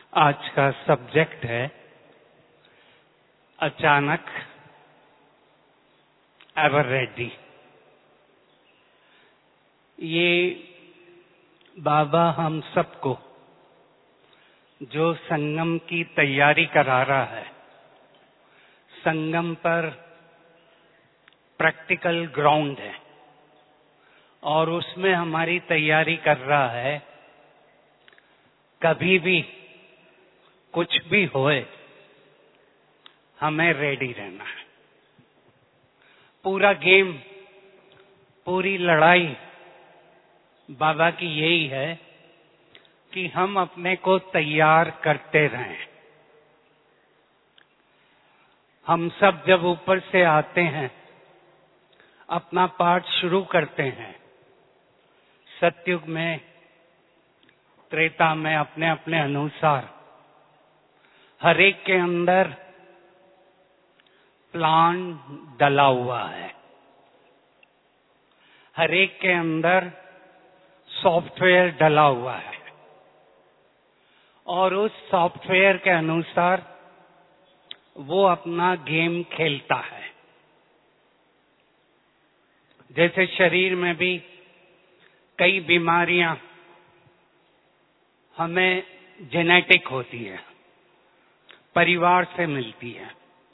आज का सब्जेक्ट है अचानक एवर रेडी। ये बाबा हम सबको जो संगम की तैयारी करा रहा है, संगम पर प्रैक्टिकल ग्राउंड है और उसमें हमारी तैयारी कर रहा है। कभी भी कुछ भी होए हमें रेडी रहना है। पूरा गेम, पूरी लड़ाई बाबा की यही है कि हम अपने को तैयार करते रहें। हम सब जब ऊपर से आते हैं, अपना पाठ शुरू करते हैं, सतयुग में, त्रेता में, अपने अपने अनुसार हर एक के अंदर प्लान डला हुआ है, हर एक के अंदर सॉफ्टवेयर डला हुआ है और उस सॉफ्टवेयर के अनुसार वो अपना गेम खेलता है। जैसे शरीर में भी कई बीमारियां हमें जेनेटिक होती है, परिवार से मिलती है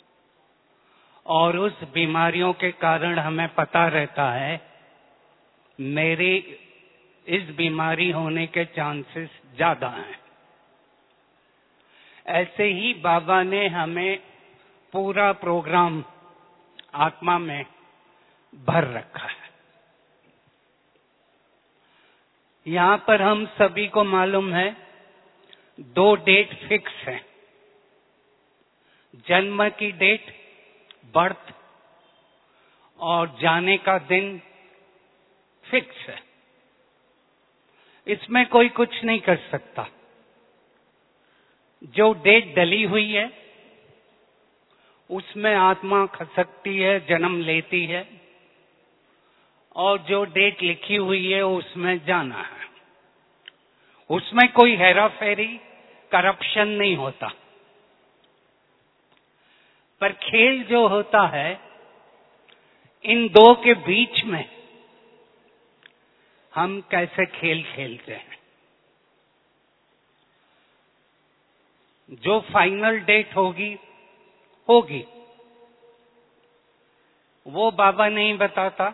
और उस बीमारियों के कारण हमें पता रहता है मेरे इस बीमारी होने के चांसेस ज्यादा हैं। ऐसे ही बाबा ने हमें पूरा प्रोग्राम आत्मा में भर रखा है। यहां पर हम सभी को मालूम है 2 डेट फिक्स है, जन्म की डेट, बर्थ, और जाने का दिन फिक्स है। इसमें कोई कुछ नहीं कर सकता। जो डेट डली हुई है उसमें आत्मा खसकती है, जन्म लेती है, और जो डेट लिखी हुई है उसमें जाना है। उसमें कोई हेरा फेरी, करप्शन नहीं होता। पर खेल जो होता है इन दो के बीच में, हम कैसे खेल खेलते हैं। जो फाइनल डेट होगी होगी, वो बाबा नहीं बताता,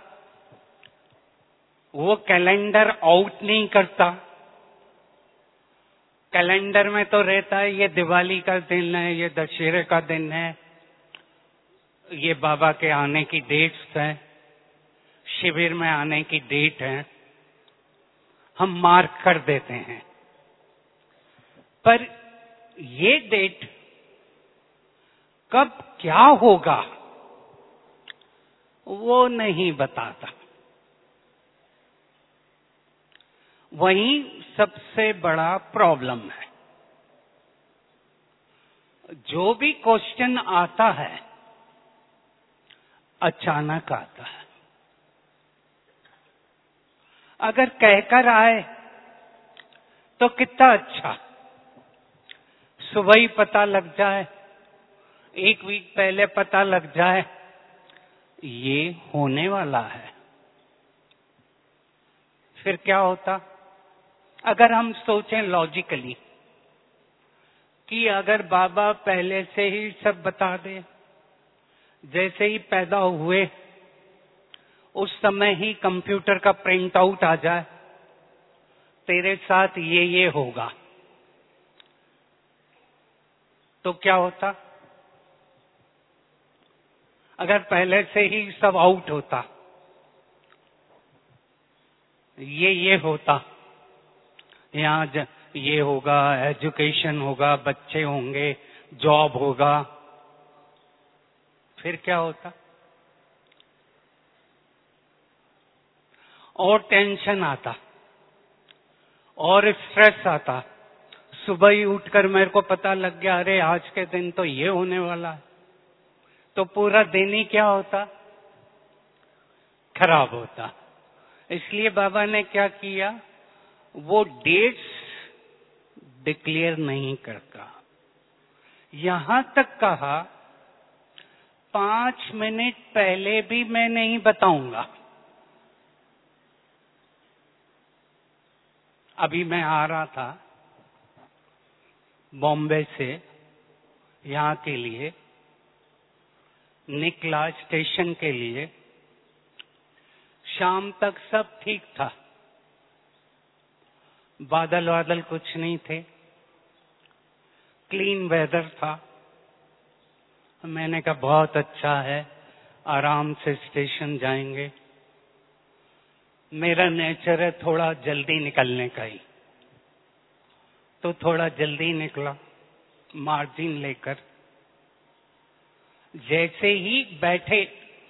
वो कैलेंडर आउट नहीं करता। कैलेंडर में तो रहता है ये दिवाली का दिन है, ये दशहरे का दिन है, ये बाबा के आने की डेट्स हैं, शिविर में आने की डेट है, हम मार्क कर देते हैं। पर ये डेट कब क्या होगा वो नहीं बताता। वही सबसे बड़ा प्रॉब्लम है। जो भी क्वेश्चन आता है अचानक आता है। अगर कहकर आए तो कितना अच्छा, सुबह ही पता लग जाए, 1 वीक पहले पता लग जाए ये होने वाला है। फिर क्या होता? अगर हम सोचें लॉजिकली कि अगर बाबा पहले से ही सब बता दे, जैसे ही पैदा हुए उस समय ही कंप्यूटर का प्रिंट आउट आ जाए, तेरे साथ ये होगा, तो क्या होता? अगर पहले से ही सब आउट होता, ये होता, यहाँ ये होगा, एजुकेशन होगा, बच्चे होंगे, जॉब होगा, फिर क्या होता? और टेंशन आता और स्ट्रेस आता। सुबह ही उठकर मेरे को पता लग गया, अरे आज के दिन तो ये होने वाला है, तो पूरा दिन ही क्या होता? खराब होता। इसलिए बाबा ने क्या किया, वो डेट्स डिक्लेयर नहीं करता। यहां तक कहा 5 मिनट पहले भी मैं नहीं बताऊंगा। अभी मैं आ रहा था बॉम्बे से यहाँ के लिए, निकला स्टेशन के लिए, शाम तक सब ठीक था, बादल वादल कुछ नहीं थे, क्लीन वेदर था। मैंने कहा बहुत अच्छा है, आराम से स्टेशन जाएंगे। मेरा नेचर है थोड़ा जल्दी निकलने का ही, तो थोड़ा जल्दी निकला मार्जिन लेकर। जैसे ही बैठे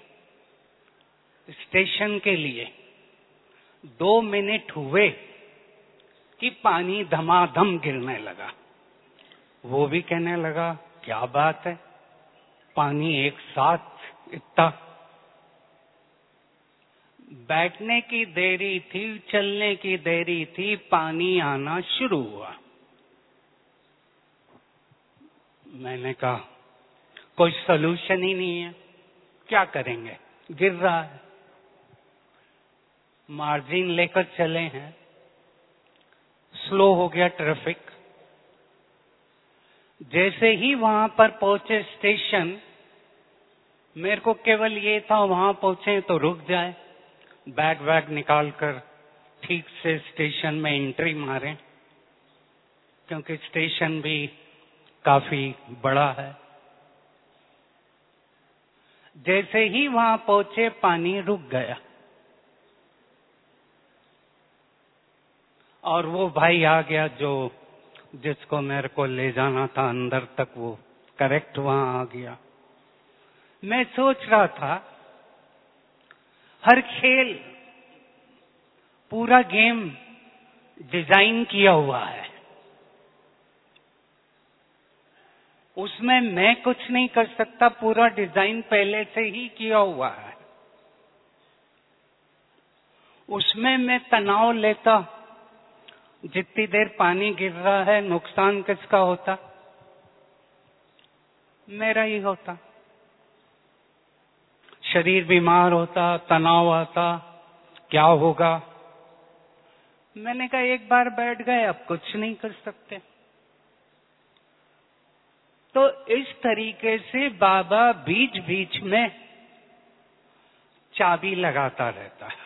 स्टेशन के लिए 2 मिनट हुए कि पानी धमाधम गिरने लगा। वो भी कहने लगा क्या बात है, पानी एक साथ इतना। बैठने की देरी थी, चलने की देरी थी, पानी आना शुरू हुआ। मैंने कहा कोई सलूशन ही नहीं है, क्या करेंगे, गिर रहा है। मार्जिन लेकर चले हैं, स्लो हो गया ट्रैफिक। जैसे ही वहां पर पहुंचे स्टेशन, मेरे को केवल ये था वहां पहुंचे तो रुक जाए, बैग वैग निकालकर ठीक से स्टेशन में एंट्री मारें, क्योंकि स्टेशन भी काफी बड़ा है। जैसे ही वहां पहुंचे पानी रुक गया और वो भाई आ गया जो जिसको मेरे को ले जाना था अंदर तक, वो करेक्ट वहां आ गया। मैं सोच रहा था हर खेल, पूरा गेम डिजाइन किया हुआ है, उसमें मैं कुछ नहीं कर सकता, पूरा डिजाइन पहले से ही किया हुआ है। उसमें मैं तनाव लेता, जितनी देर पानी गिर रहा है नुकसान किसका होता, मेरा ही होता। शरीर बीमार होता, तनाव आता, क्या होगा। मैंने कहा एक बार बैठ गए, अब कुछ नहीं कर सकते। तो इस तरीके से बाबा बीच बीच में चाबी लगाता रहता है,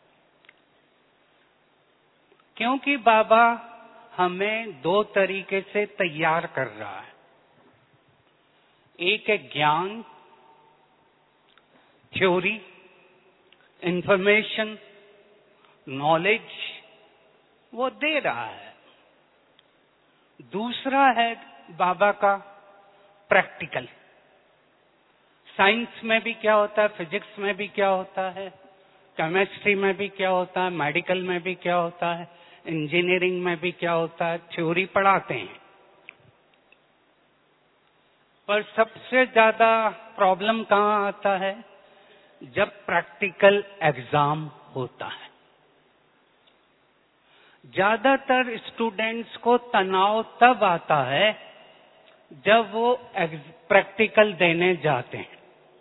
क्योंकि बाबा हमें 2 तरीके से तैयार कर रहा है। एक है ज्ञान, थ्योरी, इंफॉर्मेशन, नॉलेज, वो दे रहा है। दूसरा है बाबा का प्रैक्टिकल। साइंस में भी क्या होता है, फिजिक्स में भी क्या होता है, केमिस्ट्री में भी क्या होता है, मेडिकल में भी क्या होता है, इंजीनियरिंग में भी क्या होता है, थ्योरी पढ़ाते हैं। पर सबसे ज्यादा प्रॉब्लम कहाँ आता है, जब प्रैक्टिकल एग्जाम होता है। ज्यादातर स्टूडेंट्स को तनाव तब आता है जब वो प्रैक्टिकल देने जाते हैं।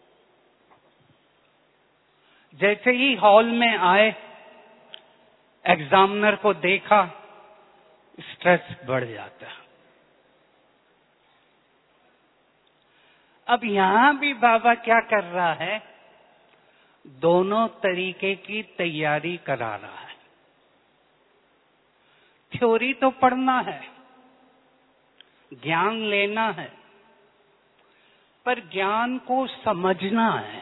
जैसे ही हॉल में आए, एग्जामिनर को देखा, स्ट्रेस बढ़ जाता है। अब यहां भी बाबा क्या कर रहा है, दोनों तरीके की तैयारी करा रहा है। थ्योरी तो पढ़ना है, ज्ञान लेना है, पर ज्ञान को समझना है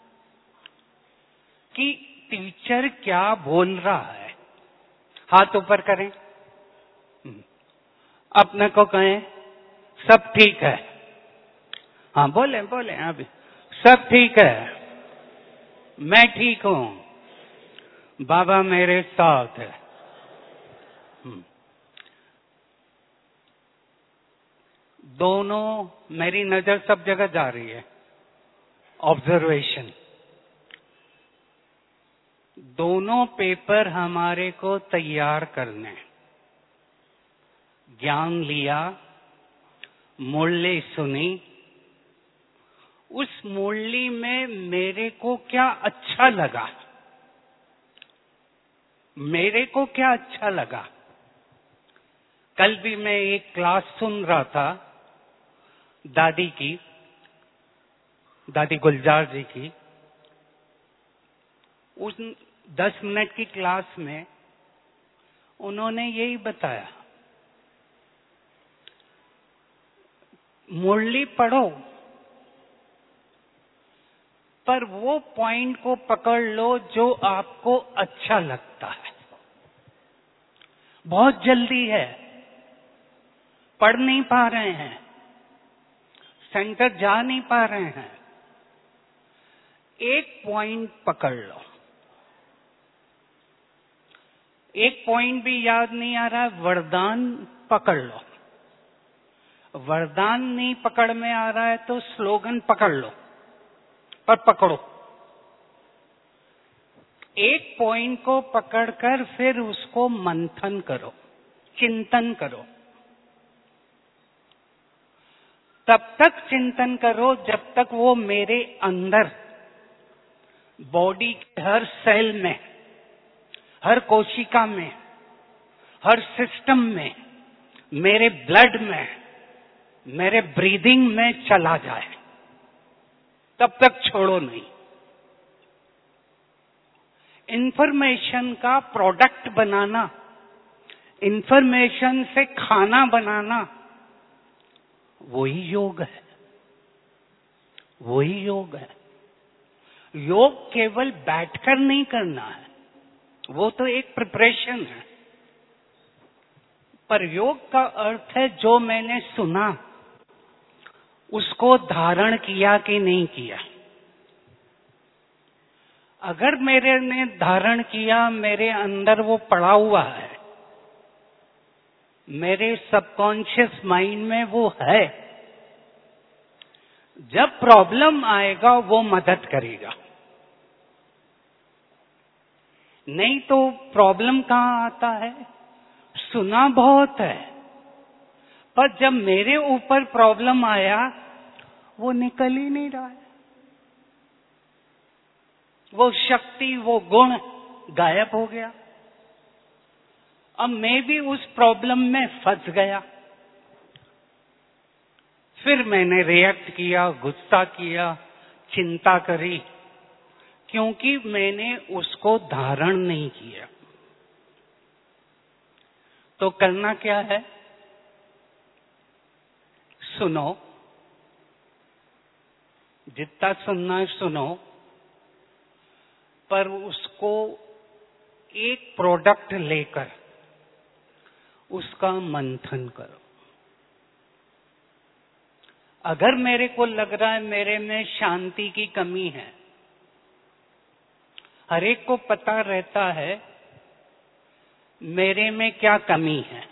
कि टीचर क्या बोल रहा है। हाथ ऊपर करें, अपने को कहें सब ठीक है। हाँ बोले बोले, अभी सब ठीक है, मैं ठीक हूं, बाबा मेरे साथ है। दोनों, मेरी नजर सब जगह जा रही है, ऑब्जर्वेशन। दोनों पेपर हमारे को तैयार करने। ज्ञान लिया, मुरली सुनी। उस मुरली में मेरे को क्या अच्छा लगा, मेरे को क्या अच्छा लगा। कल भी मैं एक क्लास सुन रहा था दादी की, दादी गुलजार जी की। उस 10 मिनट की क्लास में उन्होंने यही बताया, मुरली पढ़ो पर वो पॉइंट को पकड़ लो जो आपको अच्छा लगता है। बहुत जल्दी है, पढ़ नहीं पा रहे हैं, सेंटर जा नहीं पा रहे हैं, एक पॉइंट पकड़ लो। एक पॉइंट भी याद नहीं आ रहा है, वरदान पकड़ लो। वरदान नहीं पकड़ में आ रहा है तो स्लोगन पकड़ लो, पर पकड़ो। एक पॉइंट को पकड़कर फिर उसको मंथन करो, चिंतन करो। तब तक चिंतन करो जब तक वो मेरे अंदर बॉडी के हर सेल में, हर कोशिका में, हर सिस्टम में, मेरे ब्लड में, मेरे ब्रीदिंग में चला जाए, तब तक छोड़ो नहीं। इंफॉर्मेशन का प्रोडक्ट बनाना, इंफॉर्मेशन से खाना बनाना, वही योग है, वही योग है। योग केवल बैठकर नहीं करना है, वो तो एक प्रिपरेशन है। पर योग का अर्थ है जो मैंने सुना उसको धारण किया कि नहीं किया। अगर मेरे ने धारण किया, मेरे अंदर वो पड़ा हुआ है, मेरे सबकॉन्शियस माइंड में वो है, जब प्रॉब्लम आएगा वो मदद करेगा। नहीं तो प्रॉब्लम कहाँ आता है, सुना बहुत है, पर जब मेरे ऊपर प्रॉब्लम आया वो निकल ही नहीं रहा है। वो शक्ति, वो गुण गायब हो गया। अब मैं भी उस प्रॉब्लम में फंस गया। फिर मैंने रिएक्ट किया, गुस्सा किया, चिंता करी, क्योंकि मैंने उसको धारण नहीं किया। तो करना क्या है? सुनो, जितना सुनना है सुनो, पर उसको एक प्रोडक्ट लेकर उसका मंथन करो। अगर मेरे को लग रहा है मेरे में शांति की कमी है, हर एक को पता रहता है मेरे में क्या कमी है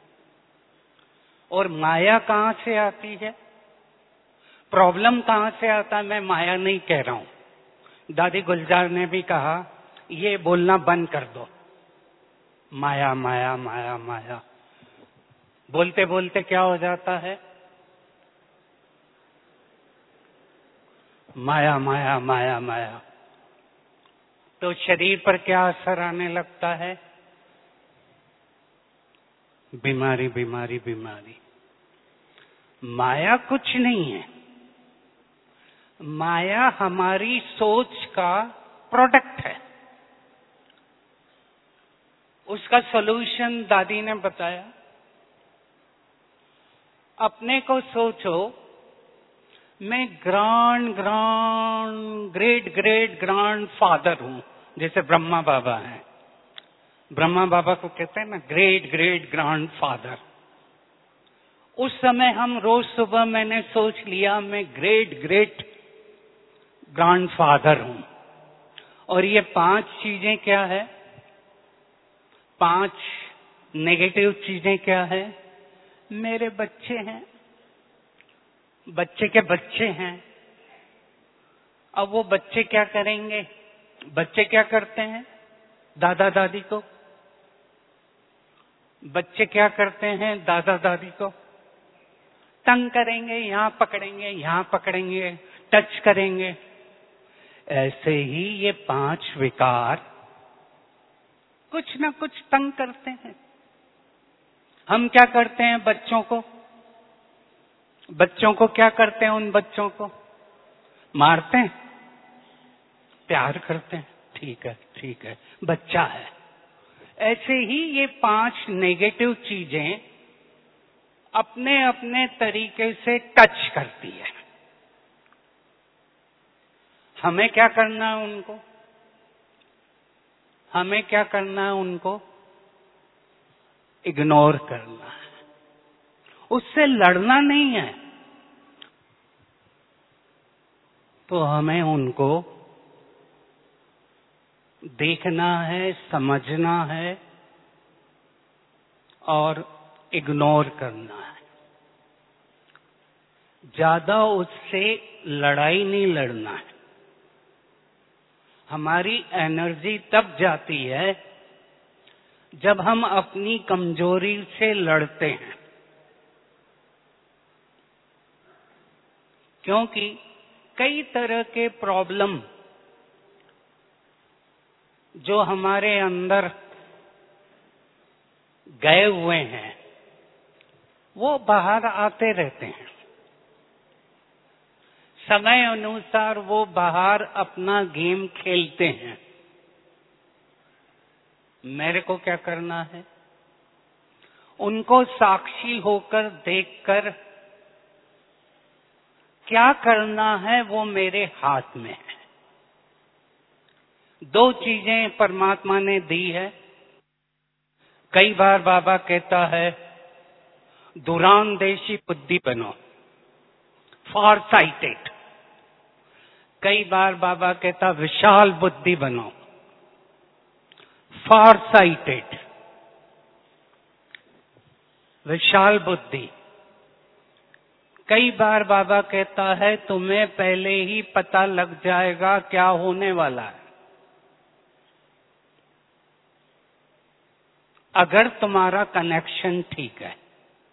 और माया कहां से आती है, प्रॉब्लम कहां से आता है। मैं माया नहीं कह रहा हूं। दादी गुलजार ने भी कहा ये बोलना बंद कर दो, माया माया माया माया। बोलते बोलते क्या हो जाता है, माया माया माया माया। तो शरीर पर क्या असर आने लगता है, बीमारी बीमारी बीमारी। माया कुछ नहीं है, माया हमारी सोच का प्रोडक्ट है। उसका सॉल्यूशन दादी ने बताया। अपने को सोचो मैं ग्रेट ग्रेट ग्रांड फादर हूं, जैसे ब्रह्मा बाबा हैं। ब्रह्मा बाबा को कहते हैं ना ग्रेट ग्रेट ग्रांड फादर। उस समय हम रोज सुबह मैंने सोच लिया मैं ग्रेट ग्रेट ग्रांड फादर हूं। और ये 5 चीजें क्या है, 5 नेगेटिव चीजें क्या है, मेरे बच्चे हैं, बच्चे के बच्चे हैं। अब वो बच्चे क्या करेंगे, बच्चे क्या करते हैं दादा दादी को, बच्चे क्या करते हैं दादा दादी को, तंग करेंगे, यहाँ पकड़ेंगे, यहाँ पकड़ेंगे, टच करेंगे। ऐसे ही ये 5 विकार कुछ ना कुछ तंग करते हैं। हम क्या करते हैं बच्चों को? बच्चों को क्या करते हैं? उन बच्चों को मारते हैं, प्यार करते हैं। ठीक है, ठीक है, बच्चा है। ऐसे ही ये 5 नेगेटिव चीजें अपने अपने तरीके से टच करती है। हमें क्या करना है उनको? हमें क्या करना है उनको? इग्नोर करना है, उससे लड़ना नहीं है। तो हमें उनको देखना है, समझना है और इग्नोर करना है। ज्यादा उससे लड़ाई नहीं लड़ना है। हमारी एनर्जी तब जाती है जब हम अपनी कमजोरी से लड़ते हैं, क्योंकि कई तरह के प्रॉब्लम जो हमारे अंदर गए हुए हैं वो बाहर आते रहते हैं। समय अनुसार वो बाहर अपना गेम खेलते हैं। मेरे को क्या करना है? उनको साक्षी होकर देखकर क्या करना है वो मेरे हाथ में है। 2 चीजें परमात्मा ने दी है। कई बार बाबा कहता है दूरांदेशी बुद्धि बनो, फॉर साइटेड। कई बार बाबा कहता विशाल बुद्धि बनो, फॉर साइटेड। विशाल बुद्धि। कई बार बाबा कहता है तुम्हें पहले ही पता लग जाएगा क्या होने वाला है, अगर तुम्हारा कनेक्शन ठीक है।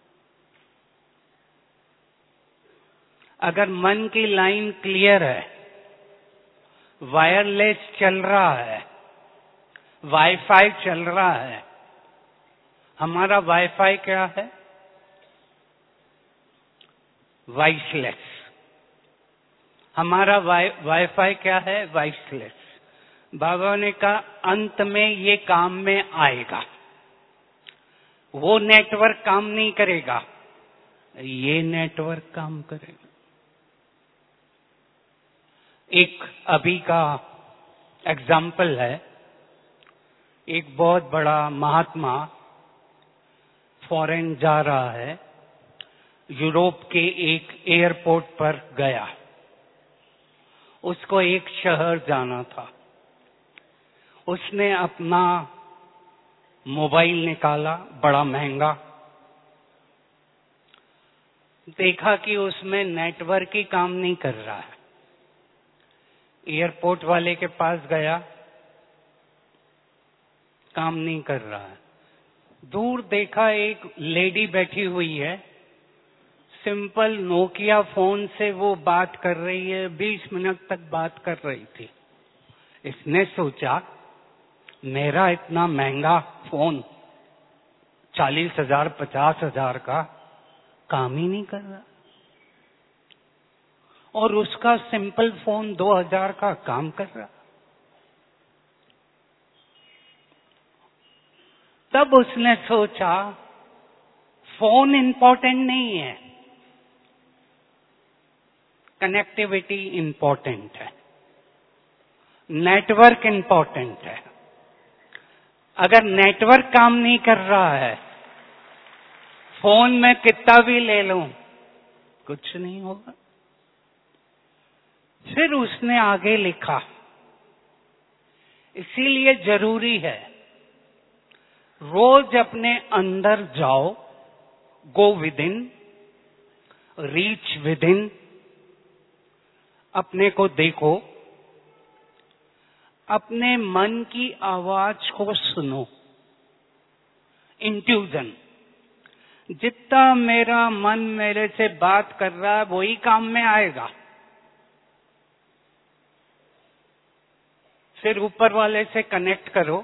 अगर मन की लाइन क्लियर है, वायरलेस चल रहा है, वाईफाई चल रहा है। हमारा वाईफाई क्या है? वॉइसलेस। हमारा वाईफाई क्या है? वॉइसलेस। बाबा ने कहा अंत में ये काम में आएगा। वो नेटवर्क काम नहीं करेगा, ये नेटवर्क काम करेगा। एक अभी का एग्जाम्पल है। एक बहुत बड़ा महात्मा फॉरेन जा रहा है, यूरोप के एक एयरपोर्ट पर गया। उसको एक शहर जाना था। उसने अपना मोबाइल निकाला, बड़ा महंगा। देखा कि उसमें नेटवर्क ही काम नहीं कर रहा है। एयरपोर्ट वाले के पास गया, काम नहीं कर रहा है। दूर देखा एक लेडी बैठी हुई है, सिंपल नोकिया फोन से वो बात कर रही है, 20 मिनट तक बात कर रही थी। इसने सोचा मेरा इतना महंगा फोन 40,000 50,000 का काम ही नहीं कर रहा, और उसका सिंपल फोन 2,000 का काम कर रहा। तब उसने सोचा फोन इंपॉर्टेंट नहीं है, कनेक्टिविटी इंपॉर्टेंट है, नेटवर्क इंपॉर्टेंट है। अगर नेटवर्क काम नहीं कर रहा है, फोन में कितना भी ले लूं कुछ नहीं होगा। फिर उसने आगे लिखा, इसीलिए जरूरी है रोज अपने अंदर जाओ, go within, reach within, अपने को देखो, अपने मन की आवाज को सुनो, इंट्यूजन। जितना मेरा मन मेरे से बात कर रहा है वही काम में आएगा। फिर ऊपर वाले से कनेक्ट करो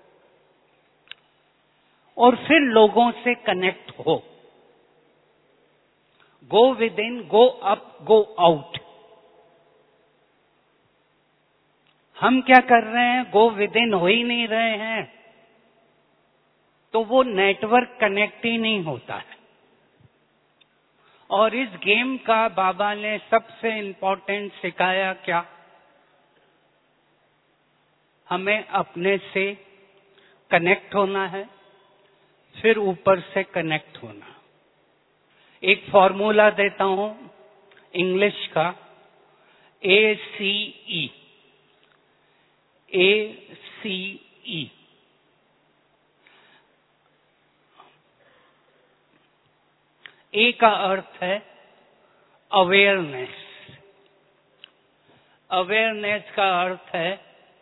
और फिर लोगों से कनेक्ट हो। Go within, go up, go out. हम क्या कर रहे हैं? गो विद इन हो ही नहीं रहे हैं, तो वो नेटवर्क कनेक्ट ही नहीं होता है। और इस गेम का बाबा ने सबसे इंपॉर्टेंट सिखाया क्या? हमें अपने से कनेक्ट होना है, फिर ऊपर से कनेक्ट होना। एक फॉर्मूला देता हूं इंग्लिश का, ACE। ACE ए का अर्थ है अवेयरनेस। अवेयरनेस का अर्थ है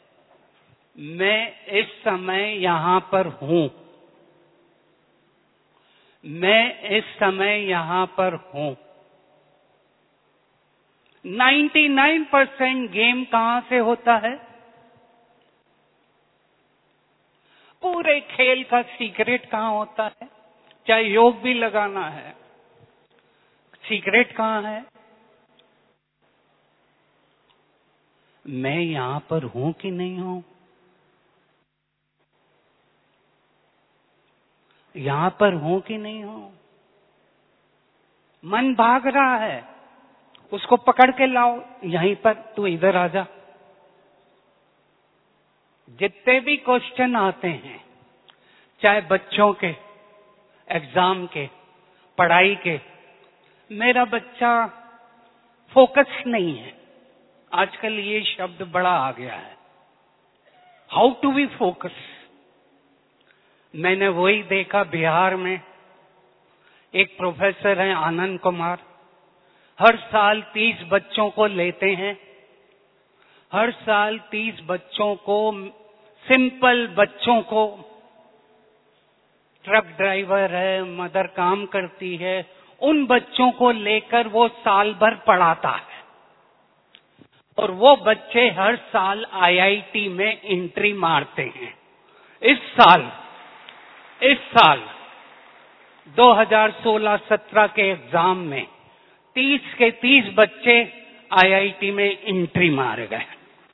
मैं इस समय यहां पर हूं, मैं इस समय यहां पर हूं। 99% गेम कहां से होता है? पूरे खेल का सीक्रेट कहां होता है? चाहे योग भी लगाना है, सीक्रेट कहां है? मैं यहां पर हूं कि नहीं हूं? यहां पर हूं कि नहीं हूं? मन भाग रहा है, उसको पकड़ के लाओ यहीं पर, तू इधर आ जा। जितने भी क्वेश्चन आते हैं, चाहे बच्चों के, एग्जाम के, पढ़ाई के, मेरा बच्चा फोकस नहीं है। आजकल ये शब्द बड़ा आ गया है, हाउ टू बी फोकस। मैंने वही देखा बिहार में, एक प्रोफेसर हैं आनंद कुमार, हर साल 30 बच्चों को लेते हैं। हर साल 30 बच्चों को, सिंपल बच्चों को, ट्रक ड्राइवर है, मदर काम करती है, उन बच्चों को लेकर वो साल भर पढ़ाता है। और वो बच्चे हर साल IIT में एंट्री मारते हैं। इस साल 2016-17 के एग्जाम में 30 के 30 बच्चे IIT में एंट्री मारे गए।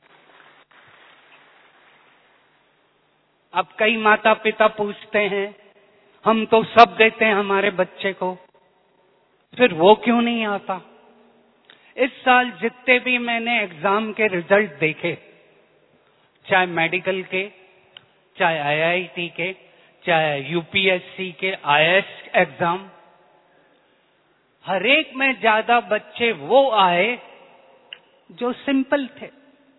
अब कई माता पिता पूछते हैं, हम तो सब देते हैं हमारे बच्चे को, फिर वो क्यों नहीं आता? इस साल जितने भी मैंने एग्जाम के रिजल्ट देखे, चाहे मेडिकल के, चाहे IIT के, चाहे UPSC के IAS एग्जाम, हर एक में ज्यादा बच्चे वो आए जो सिंपल थे।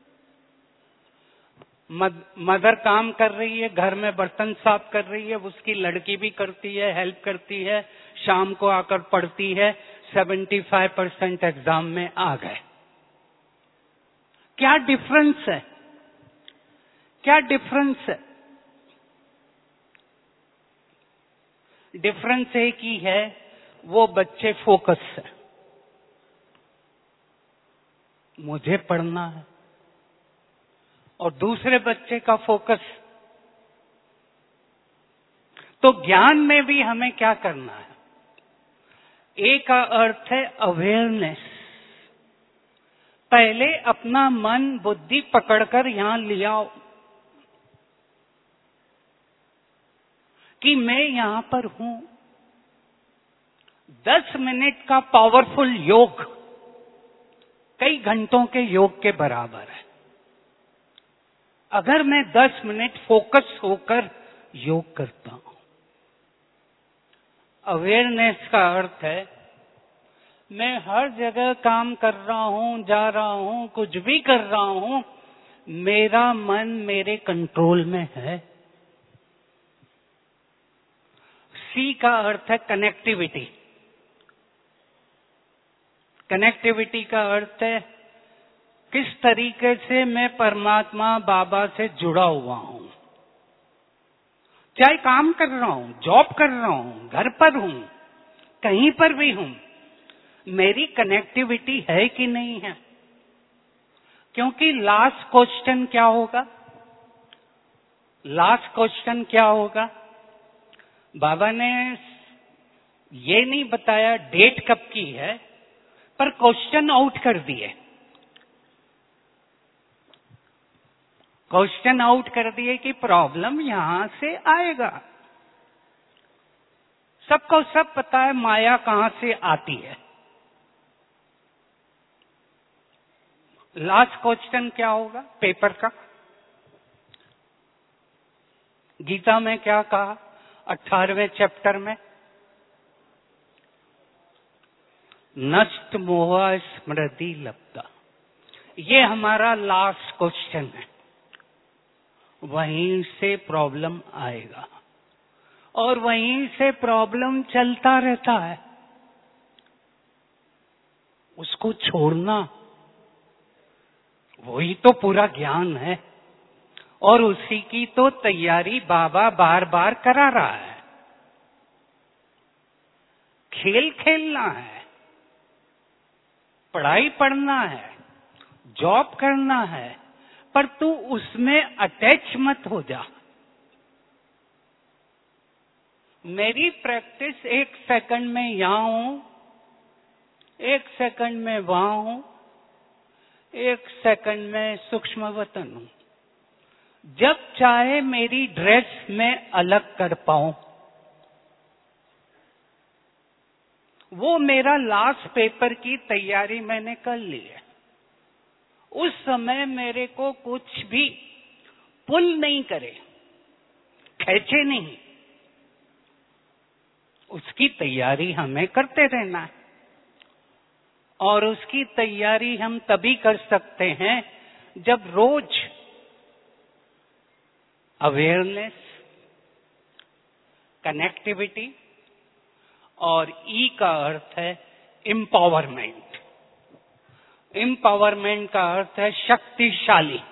मदर काम कर रही है, घर में बर्तन साफ कर रही है, उसकी लड़की भी करती है, हेल्प करती है, शाम को आकर पढ़ती है। 75% एग्जाम में आ गए। क्या डिफरेंस है? क्या डिफरेंस है? डिफरेंस एक ही है, वो बच्चे फोकस है, मुझे पढ़ना है, और दूसरे बच्चे का फोकस। तो ज्ञान में भी हमें क्या करना है? ए का अर्थ है अवेयरनेस। पहले अपना मन बुद्धि पकड़कर यहां ले आओ कि मैं यहां पर हूं। 10 मिनट का पावरफुल योग कई घंटों के योग के बराबर है। अगर मैं 10 मिनट फोकस होकर योग करता हूं। अवेयरनेस का अर्थ है मैं हर जगह काम कर रहा हूं, जा रहा हूं, कुछ भी कर रहा हूं, मेरा मन मेरे कंट्रोल में है। सी का अर्थ है कनेक्टिविटी। कनेक्टिविटी का अर्थ है किस तरीके से मैं परमात्मा बाबा से जुड़ा हुआ हूं। चाहे काम कर रहा हूं, जॉब कर रहा हूं, घर पर हूं, कहीं पर भी हूं, मेरी कनेक्टिविटी है कि नहीं है? क्योंकि लास्ट क्वेश्चन क्या होगा? लास्ट क्वेश्चन क्या होगा? बाबा ने ये नहीं बताया डेट कब की है, पर क्वेश्चन आउट कर दिए। क्वेश्चन आउट कर दिए कि प्रॉब्लम यहां से आएगा। सबको सब पता है माया कहां से आती है। लास्ट क्वेश्चन क्या होगा पेपर का? गीता में क्या कहा 18वें चैप्टर में? नष्ट मोह स्मृति लब्धा। ये हमारा लास्ट क्वेश्चन है। वहीं से प्रॉब्लम आएगा और वहीं से प्रॉब्लम चलता रहता है। उसको छोड़ना, वही तो पूरा ज्ञान है और उसी की तो तैयारी बाबा बार बार करा रहा है। खेल खेलना है, पढ़ाई पढ़ना है, जॉब करना है, पर तू उसमें अटैच मत हो जा। मेरी प्रैक्टिस 1 सेकंड में यहां हूं, 1 सेकंड में वहां हूं, 1 सेकंड में सूक्ष्म वतन हूं। जब चाहे मेरी ड्रेस में अलग कर पाऊं। वो मेरा लास्ट पेपर की तैयारी मैंने कर ली है। उस समय मेरे को कुछ भी पुल नहीं करे, खींचे नहीं। उसकी तैयारी हमें करते रहना है और उसकी तैयारी हम तभी कर सकते हैं जब रोज अवेयरनेस, कनेक्टिविटी और ई का अर्थ है एम्पावरमेंट। एम्पावरमेंट का अर्थ है शक्तिशाली।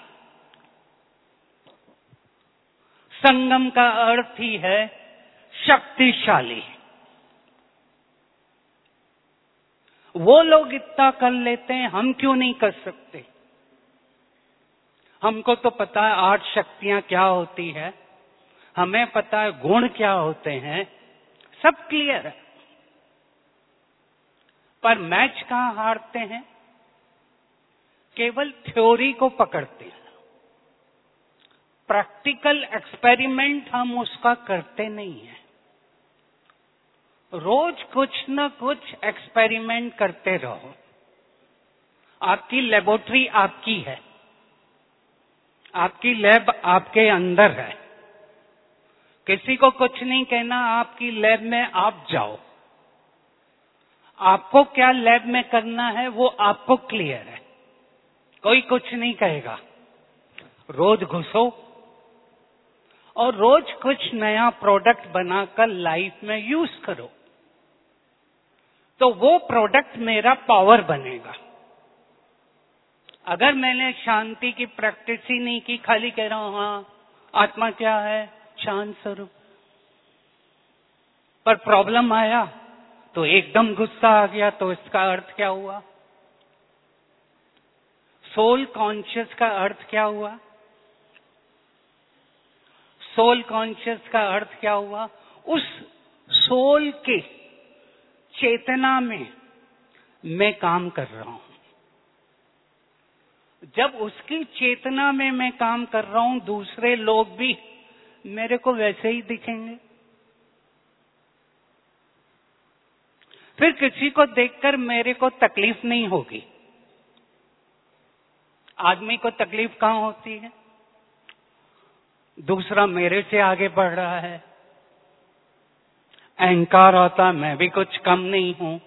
संगम का अर्थ ही है शक्तिशाली। वो लोग इतना कर लेते हैं, हम क्यों नहीं कर सकते? हमको तो पता है 8 शक्तियां क्या होती है, हमें पता है गुण क्या होते हैं, सब क्लियर है। पर मैच कहां हारते हैं? केवल थ्योरी को पकड़ते हैं। प्रैक्टिकल एक्सपेरिमेंट हम उसका करते नहीं है। रोज कुछ न कुछ एक्सपेरिमेंट करते रहो। आपकी लेबोरेटरी आपकी है, आपकी लैब आपके अंदर है। किसी को कुछ नहीं कहना, आपकी लैब में आप जाओ। आपको क्या लैब में करना है वो आपको क्लियर है, कोई कुछ नहीं कहेगा। रोज घुसो और रोज कुछ नया प्रोडक्ट बनाकर लाइफ में यूज करो, तो वो प्रोडक्ट मेरा पावर बनेगा। अगर मैंने शांति की प्रैक्टिस ही नहीं की, खाली कह रहा हूं हाँ आत्मा क्या है, शांत स्वरूप, पर प्रॉब्लम आया तो एकदम गुस्सा आ गया, तो इसका अर्थ क्या हुआ? सोल कॉन्शियस का अर्थ क्या हुआ? सोल कॉन्शियस का अर्थ क्या हुआ? उस सोल के चेतना में मैं काम कर रहा हूं। जब उसकी चेतना में मैं काम कर रहा हूं, दूसरे लोग भी मेरे को वैसे ही दिखेंगे। फिर किसी को देखकर मेरे को तकलीफ नहीं होगी। आदमी को तकलीफ कहां होती है? दूसरा मेरे से आगे बढ़ रहा है, अहंकार आता मैं भी कुछ कम नहीं हूं,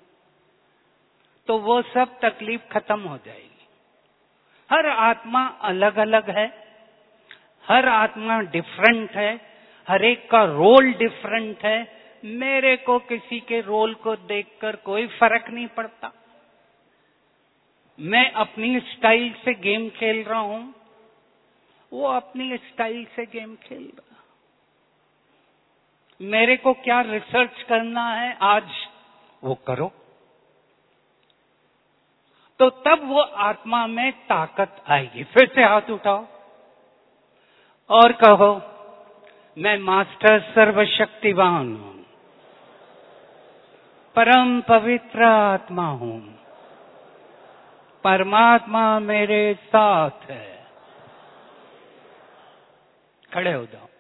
तो वो सब तकलीफ खत्म हो जाएगी। हर आत्मा अलग अलग है, हर आत्मा डिफरेंट है, हर एक का रोल डिफरेंट है। मेरे को किसी के रोल को देखकर कोई फर्क नहीं पड़ता। मैं अपनी स्टाइल से गेम खेल रहा हूं, वो अपनी स्टाइल से गेम खेल रहा। मेरे को क्या रिसर्च करना है आज वो करो। तो तब वो आत्मा में ताकत आएगी। फिर से हाथ उठाओ और कहो, मैं मास्टर सर्वशक्तिवान हूं, परम पवित्र आत्मा हूं, परमात्मा मेरे साथ है। खड़े हो जाओ।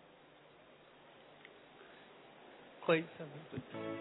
कोई सभी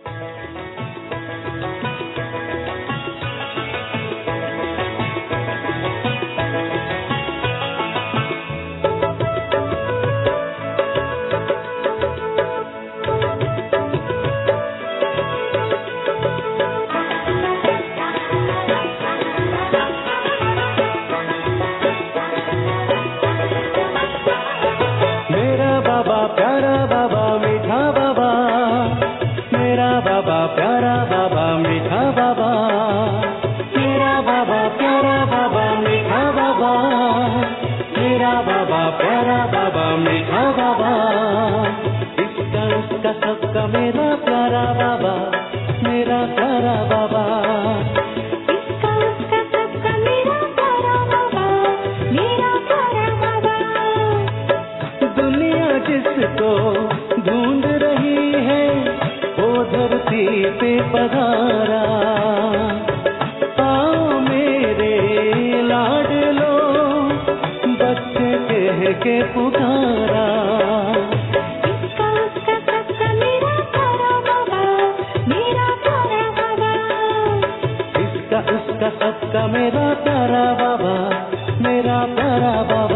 सबका मेरा प्यारा बाबा, मेरा प्यारा बाबा। इसका उसका सबका मेरा प्यारा बाबा, मेरा प्यारा बाबा। दुनिया जिसको ढूंढ रही है वो धरती पे पधारा। आओ मेरे लाडलो, बच्चे कह के पुकारा। सबका मेरा प्यारा बाबा, मेरा प्यारा बाबा।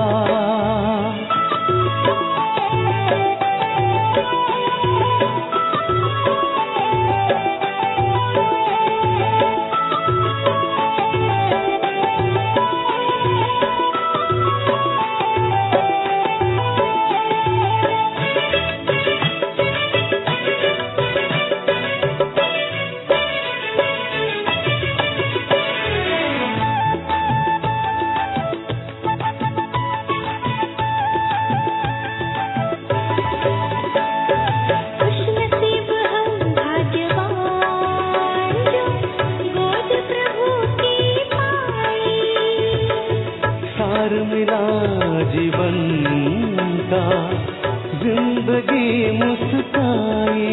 मिला जीवन का, जिंदगी मुस्काई।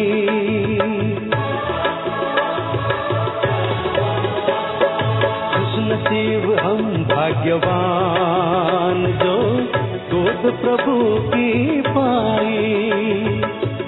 खुशनसीब हम भाग्यवान जो गोद प्रभु की पाई।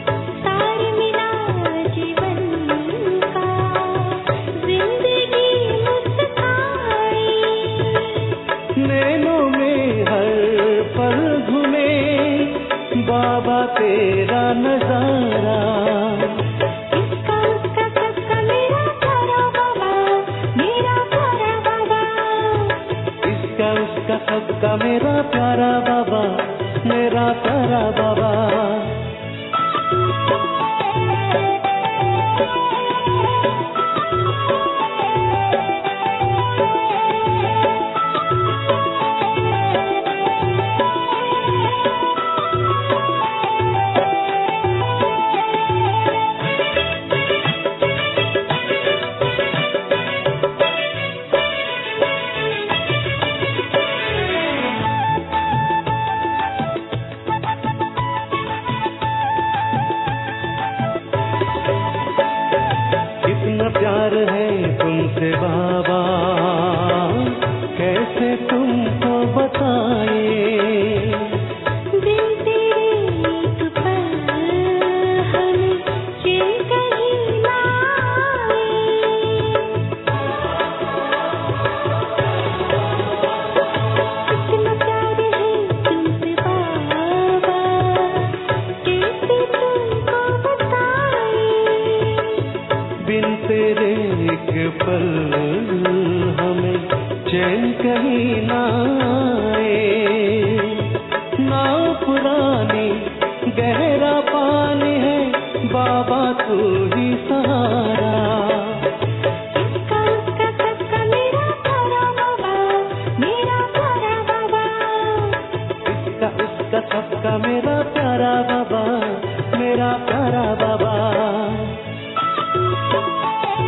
बाबा तेरा नजारा, इसका उसका सबका मेरा प्यारा बाबा, मेरा प्यारा बाबा। इसका उसका सबका मेरा प्यारा बाबा, मेरा प्यारा बाबा। प्यार है तुमसे बाबा, कैसे तुमको बताए। दिल तेरे एक पल हमें चिर कहीं ना इतना प्यार है तुमसे बाबा, कैसे तुमको बताए। बिन तेरे एक पल हमें चैन कहीं ना आए। ना पुरानी गहरा पानी है बाबा तू ही सहारा। इसका उसका सबका मेरा प्यारा बाबा, मेरा प्यारा बाबा। इसका उसका सबका मेरा प्यारा बाबा, मेरा प्यारा बाबा।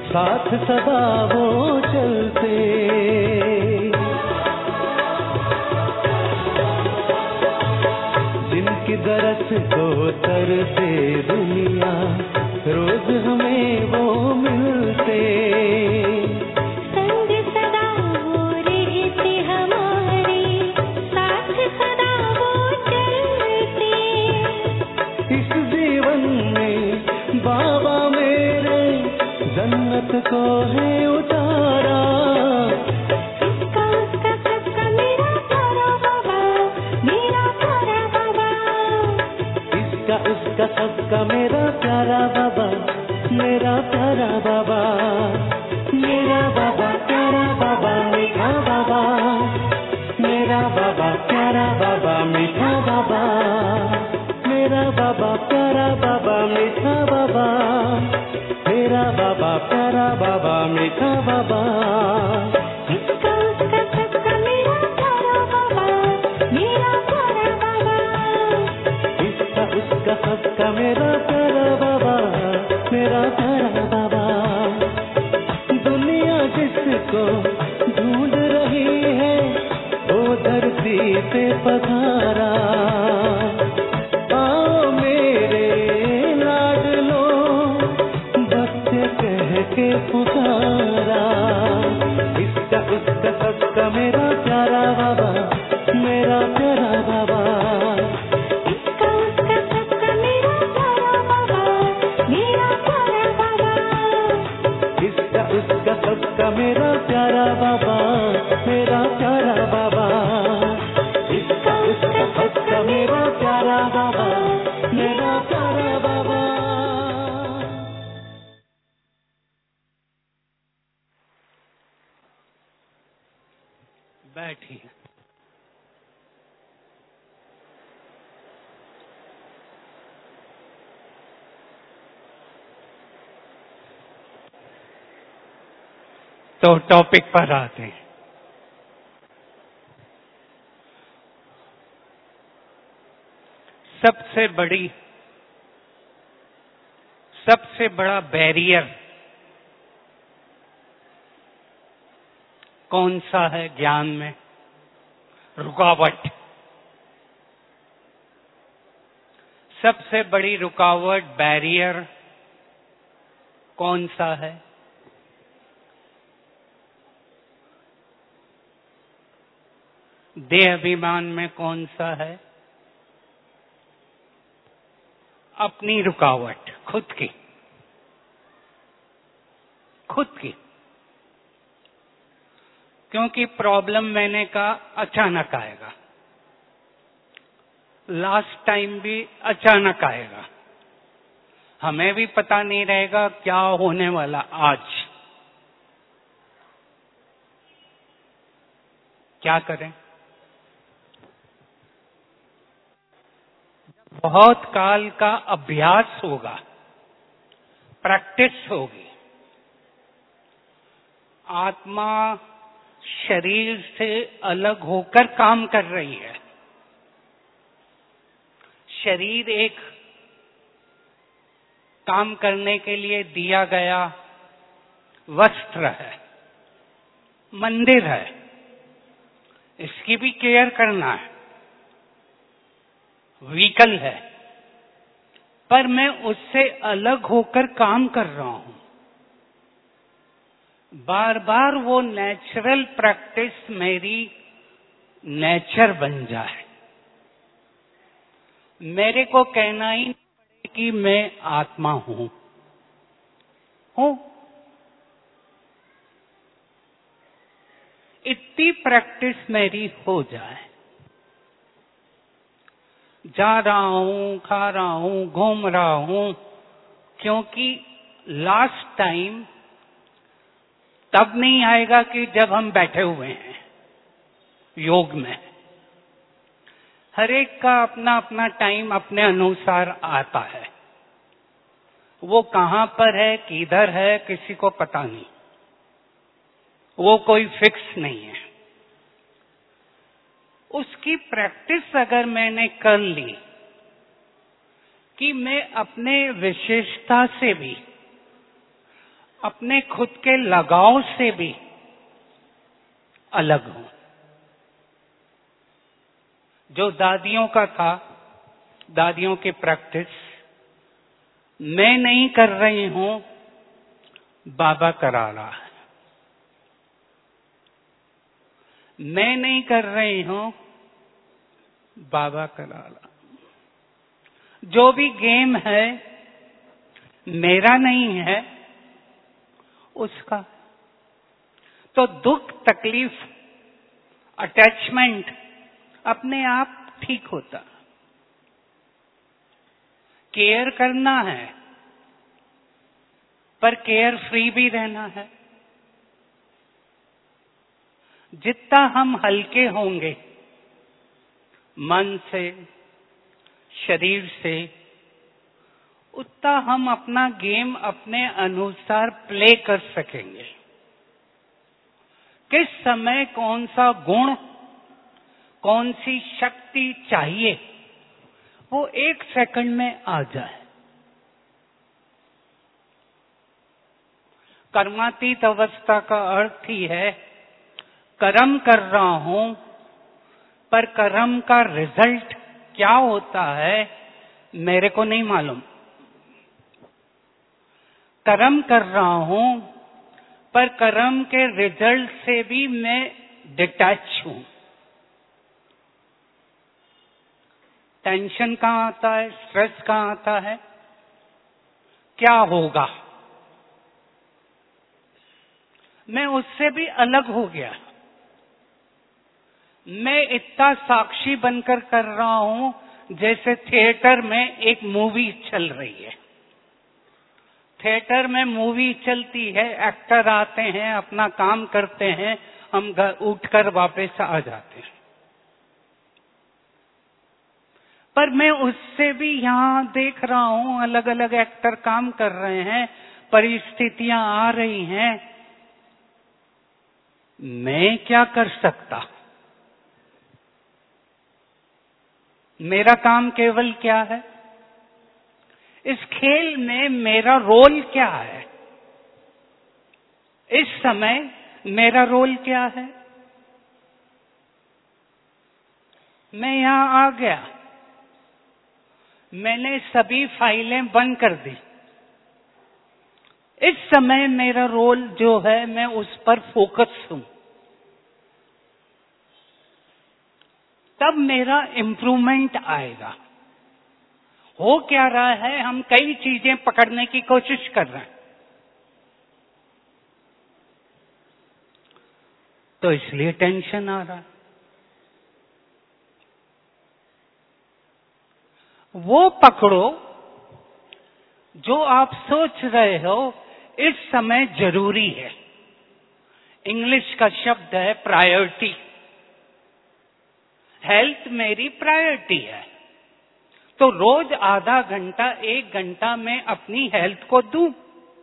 साथ सदा वो चलते। जिनकी दरस को तरसे दुनिया, रोज हमें वो मिलते। संग सदा वो रहते हमारे, साथ सदा वो चलते। इस जीवन में बाबा मेरे जन्नत को है उतारा। इसका उसका सबका मेरा प्यारा बाबा, मेरा प्यारा बाबा। इसका उसका सबका मेरा प्यारा बाबा, मेरा प्यारा बाबा। मेरा बाबा प्यारा बाबा, मीठा बाबा। मेरा बाबा प्यारा बाबा, मीठा बाबा। मेरा बाबा प्यारा बाबा, मीठा बाबा। मेरा बाबा प्यारा बाबा, मीठा बाबा। इसका उसका सबका मेरा प्यारा बाबा, मेरा प्यारा बाबा। इसका उसका सबका मेरा प्यारा बाबा, मेरा प्यारा बाबा। दुनिया जिसको ढूंढ रही है वो धरती पे पधारा। आओ मेरे लाडलो, बच्चे कह के पुकारा। इसका उसका सबका मेरा प्यारा बाबा, मेरा प्यारा बाबा। इसका उसका सबका मेरा प्यारा बाबा, मेरा प्यारा बाबा। इसका उसका सबका मेरा प्यारा बाबा, मेरा प्यारा बाबा। इसका उसका सबका मेरा प्यारा बाबा, मेरा प्यारा बाबा। बैठिए। तो टॉपिक पर आते हैं। सबसे बड़ा बैरियर कौन सा है ज्ञान में? रुकावट। सबसे बड़ी रुकावट, बैरियर कौन सा है? देह अभिमान में कौन सा है? अपनी रुकावट, खुद की। क्योंकि प्रॉब्लम मैंने कहा अचानक आएगा, लास्ट टाइम भी अचानक आएगा। हमें भी पता नहीं रहेगा क्या होने वाला आज। क्या करें? बहुत काल का अभ्यास होगा, प्रैक्टिस होगी, आत्मा शरीर से अलग होकर काम कर रही है। शरीर एक काम करने के लिए दिया गया वस्त्र है, मंदिर है, इसकी भी केयर करना है। व्हीकल है, पर मैं उससे अलग होकर काम कर रहा हूं। बार बार वो नेचुरल प्रैक्टिस मेरी नेचर बन जाए। मेरे को कहना ही नहीं पड़े कि मैं आत्मा हूं। इतनी प्रैक्टिस मेरी हो जाए। जा रहा हूं, खा रहा हूं, घूम रहा हूं, क्योंकि लास्ट टाइम तब नहीं आएगा कि जब हम बैठे हुए हैं योग में। हर एक का अपना अपना टाइम अपने अनुसार आता है। वो कहां पर है, किधर है, किसी को पता नहीं। वो कोई फिक्स नहीं है। उसकी प्रैक्टिस अगर मैंने कर ली कि मैं अपने विशेषता से भी अपने खुद के लगाव से भी अलग हूं। जो दादियों का था, दादियों की प्रैक्टिस, मैं नहीं कर रही हूं, बाबा करा रहा है। मैं नहीं कर रही हूं, बाबा करा रहा। जो भी गेम है मेरा नहीं है, उसका। तो दुख, तकलीफ, अटैचमेंट अपने आप ठीक होता। केयर करना है, पर केयर फ्री भी रहना है। जितना हम हल्के होंगे मन से, शरीर से, उतना हम अपना गेम अपने अनुसार प्ले कर सकेंगे। किस समय कौन सा गुण, कौन सी शक्ति चाहिए, वो 1 सेकंड में आ जाए। कर्मातीत अवस्था का अर्थ ही है कर्म कर रहा हूं, पर कर्म का रिजल्ट क्या होता है मेरे को नहीं मालूम। कर्म कर रहा हूं, पर कर्म के रिजल्ट से भी मैं डिटैच हूं। टेंशन कहां आता है, स्ट्रेस कहां आता है, क्या होगा, मैं उससे भी अलग हो गया। मैं इतना साक्षी बनकर कर रहा हूं जैसे थिएटर में एक मूवी चल रही है। थिएटर में मूवी चलती है, एक्टर आते हैं, अपना काम करते हैं, हम घर उठकर वापस आ जाते हैं। पर मैं उससे भी यहां देख रहा हूं, अलग अलग एक्टर काम कर रहे हैं, परिस्थितियां आ रही हैं, मैं क्या कर सकता? मेरा काम केवल क्या है? इस खेल में मेरा रोल क्या है? इस समय मेरा रोल क्या है? मैं यहां आ गया, मैंने सभी फाइलें बंद कर दी। इस समय मेरा रोल जो है, मैं उस पर फोकस हूं। तब मेरा इंप्रूवमेंट आएगा। हो क्या रहा है, हम कई चीजें पकड़ने की कोशिश कर रहे हैं, तो इसलिए टेंशन आ रहा है। वो पकड़ो जो आप सोच रहे हो इस समय जरूरी है। इंग्लिश का शब्द है प्रायोरिटी। हेल्थ मेरी प्रायोरिटी है, तो रोज आधा घंटा, 1 घंटा मैं अपनी हेल्थ को दूं।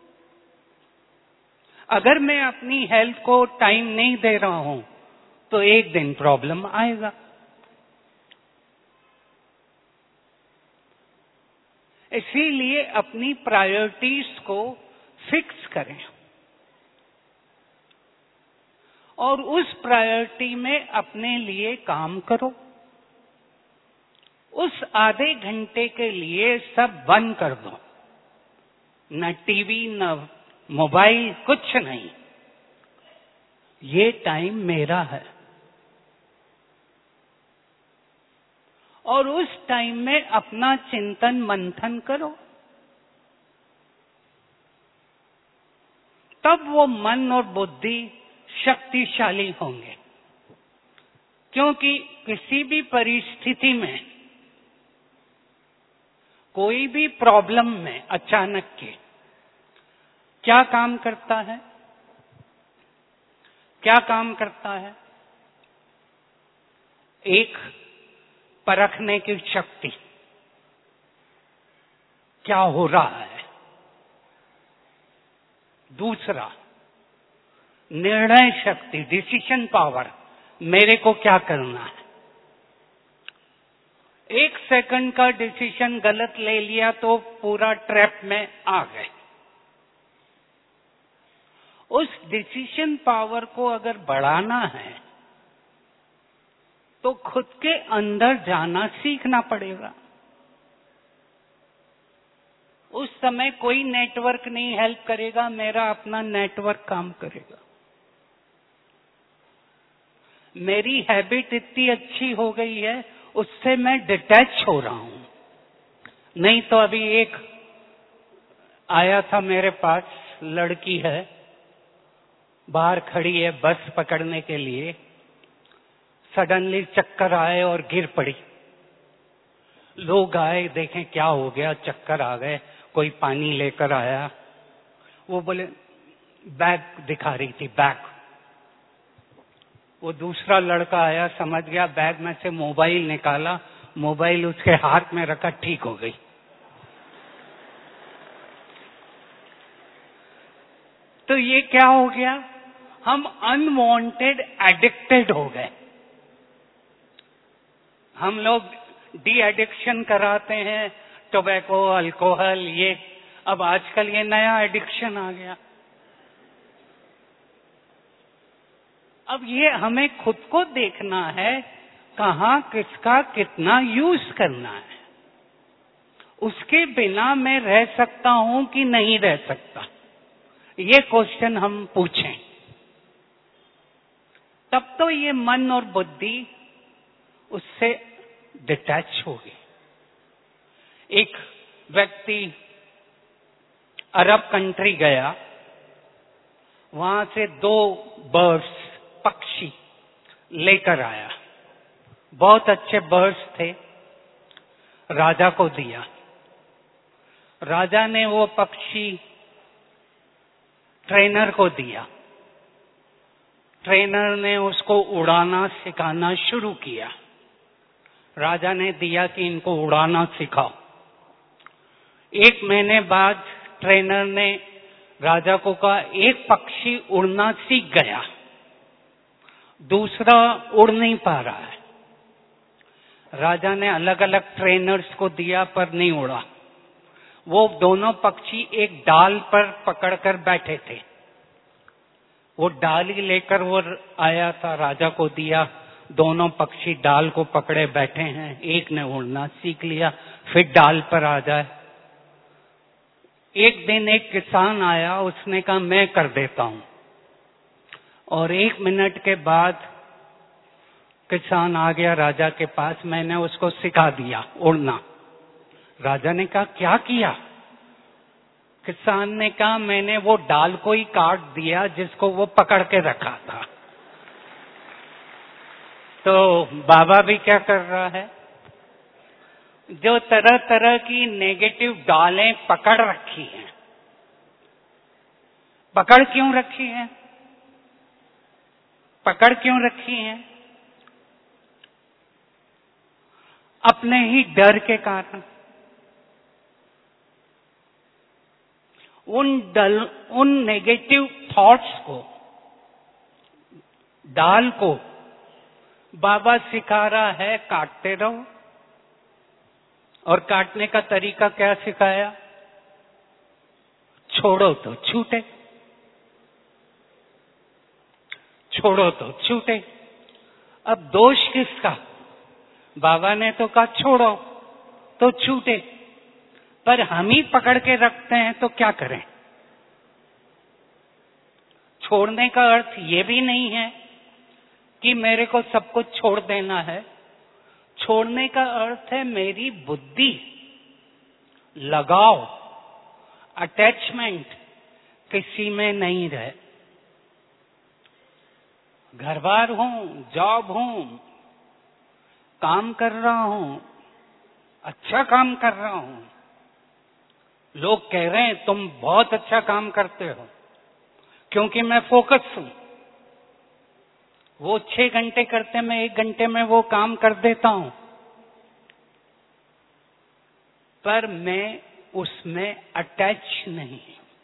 अगर मैं अपनी हेल्थ को टाइम नहीं दे रहा हूं, तो एक दिन प्रॉब्लम आएगा। इसीलिए अपनी प्रायोरिटीज को फिक्स करें और उस प्रायोरिटी में अपने लिए काम करो। उस आधे घंटे के लिए सब बंद कर दो, न टीवी, न मोबाइल, कुछ नहीं। ये टाइम मेरा है और उस टाइम में अपना चिंतन मंथन करो। तब वो मन और बुद्धि शक्तिशाली होंगे, क्योंकि किसी भी परिस्थिति में, कोई भी प्रॉब्लम में अचानक के क्या काम करता है? क्या काम करता है? एक, परखने की शक्ति, क्या हो रहा है। दूसरा, निर्णय शक्ति, डिसीजन पावर, मेरे को क्या करना है। 1 सेकंड का डिसीजन गलत ले लिया तो पूरा ट्रैप में आ गए। उस डिसीजन पावर को अगर बढ़ाना है तो खुद के अंदर जाना सीखना पड़ेगा। उस समय कोई नेटवर्क नहीं हेल्प करेगा, मेरा अपना नेटवर्क काम करेगा। मेरी हैबिट इतनी अच्छी हो गई है, उससे मैं डिटैच हो रहा हूं। नहीं तो अभी एक आया था मेरे पास, लड़की है, बाहर खड़ी है बस पकड़ने के लिए, सडनली चक्कर आए और गिर पड़ी। लोग आए, देखें क्या हो गया, चक्कर आ गए, कोई पानी लेकर आया। वो बोले, बैग दिखा रही थी, बैग। वो दूसरा लड़का आया, समझ गया, बैग में से मोबाइल निकाला, मोबाइल उसके हाथ में रखा, ठीक हो गई। तो ये क्या हो गया, हम अनवांटेड एडिक्टेड हो गए। हम लोग डी एडिक्शन कराते हैं, टोबैको, अल्कोहल, ये अब आजकल ये नया एडिक्शन आ गया। अब ये हमें खुद को देखना है, कहाँ किसका कितना यूज करना है। उसके बिना मैं रह सकता हूं कि नहीं रह सकता, ये क्वेश्चन हम पूछें, तब तो ये मन और बुद्धि उससे डिटैच होगी। एक व्यक्ति अरब कंट्री गया, वहां से 2 बर्ड्स, पक्षी लेकर आया। बहुत अच्छे बर्ड्स थे, राजा को दिया। राजा ने वो पक्षी ट्रेनर को दिया। ट्रेनर ने उसको उड़ाना सिखाना शुरू किया। राजा ने दिया कि इनको उड़ाना सिखाओ। 1 महीने बाद ट्रेनर ने राजा को कहा, एक पक्षी उड़ना सीख गया, दूसरा उड़ नहीं पा रहा है। राजा ने अलग अलग ट्रेनर्स को दिया पर नहीं उड़ा। वो दोनों पक्षी एक डाल पर पकड़कर बैठे थे। वो डाली लेकर वो आया था, राजा को दिया। दोनों पक्षी डाल को पकड़े बैठे हैं। एक ने उड़ना सीख लिया, फिर डाल पर आ जाए। एक दिन एक किसान आया, उसने कहा मैं कर देता हूं। और 1 मिनट के बाद किसान आ गया राजा के पास, मैंने उसको सिखा दिया उड़ना। राजा ने कहा क्या किया? किसान ने कहा मैंने वो डाल को ही काट दिया जिसको वो पकड़ के रखा था। तो बाबा भी क्या कर रहा है, जो तरह तरह की नेगेटिव डालें पकड़ रखी हैं। पकड़ क्यों रखी है? पकड़ क्यों रखी है? अपने ही डर के कारण। उन नेगेटिव थॉट्स को, डाल को बाबा सिखा रहा है काटते रहो। और काटने का तरीका क्या सिखाया? छोड़ो तो छूटे, छोड़ो तो छूटे। अब दोष किसका? बाबा ने तो कहा छोड़ो तो छूटे, पर हम ही पकड़ के रखते हैं तो क्या करें? छोड़ने का अर्थ ये भी नहीं है कि मेरे को सब कुछ छोड़ देना है। छोड़ने का अर्थ है मेरी बुद्धि, लगाव, अटैचमेंट किसी में नहीं रहे। घर बार हूं, जॉब हूं, काम कर रहा हूं, अच्छा काम कर रहा हूं। लोग कह रहे हैं तुम बहुत अच्छा काम करते हो, क्योंकि मैं फोकस हूं। वो 6 घंटे करते, मैं 1 घंटे में वो काम कर देता हूं, पर मैं उसमें अटैच नहीं।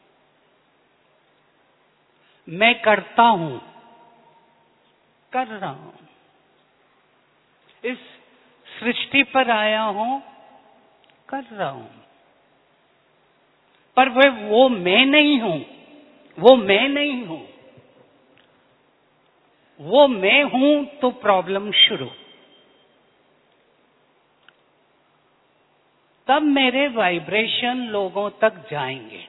मैं करता हूं, कर रहा हूं, इस सृष्टि पर आया हूं, कर रहा हूं, पर वो मैं नहीं हूं। वो मैं नहीं हूं। वो मैं हूं तो प्रॉब्लम शुरू। तब मेरे वाइब्रेशन लोगों तक जाएंगे।